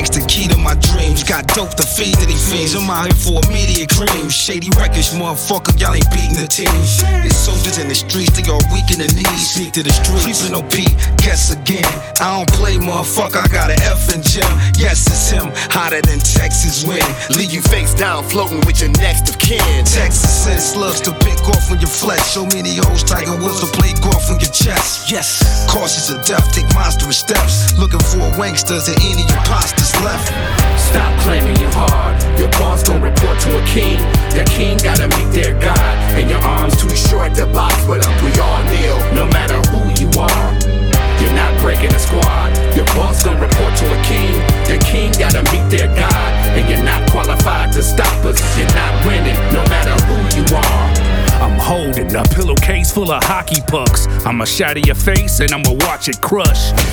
Gangsta key to my dreams. Got dope to feed to these fiends. I'm out here for immediate cream. Shady records, motherfucker, y'all ain't beating the team. There's soldiers in the streets, they all weak in the knees. Sneak to the streets, creeping on Pete, guess again. I don't play, motherfucker, I got an F in Jim. Yes, it's him, hotter than Texas wind. Leave you face down, floating with your next of kin. Texas sends slugs to pick off on your flesh. So many hoes, Tiger Woods to play golf on your chest. Yes. Cautious of death, take monstrous steps. Looking for wanksters and any imposters left. Stop claiming you're hard. Your boss gon' report to a king. Your king gotta meet their God. And your arms too short to box, but up we all kneel. No matter who you are, you're not breaking a squad. Your boss gon' report to a king. Your king gotta meet their God. And you're not qualified to stop us. You're not winning, no matter who you are. I'm holding a pillowcase full of hockey pucks. I'ma shatter your face and I'ma watch it crush.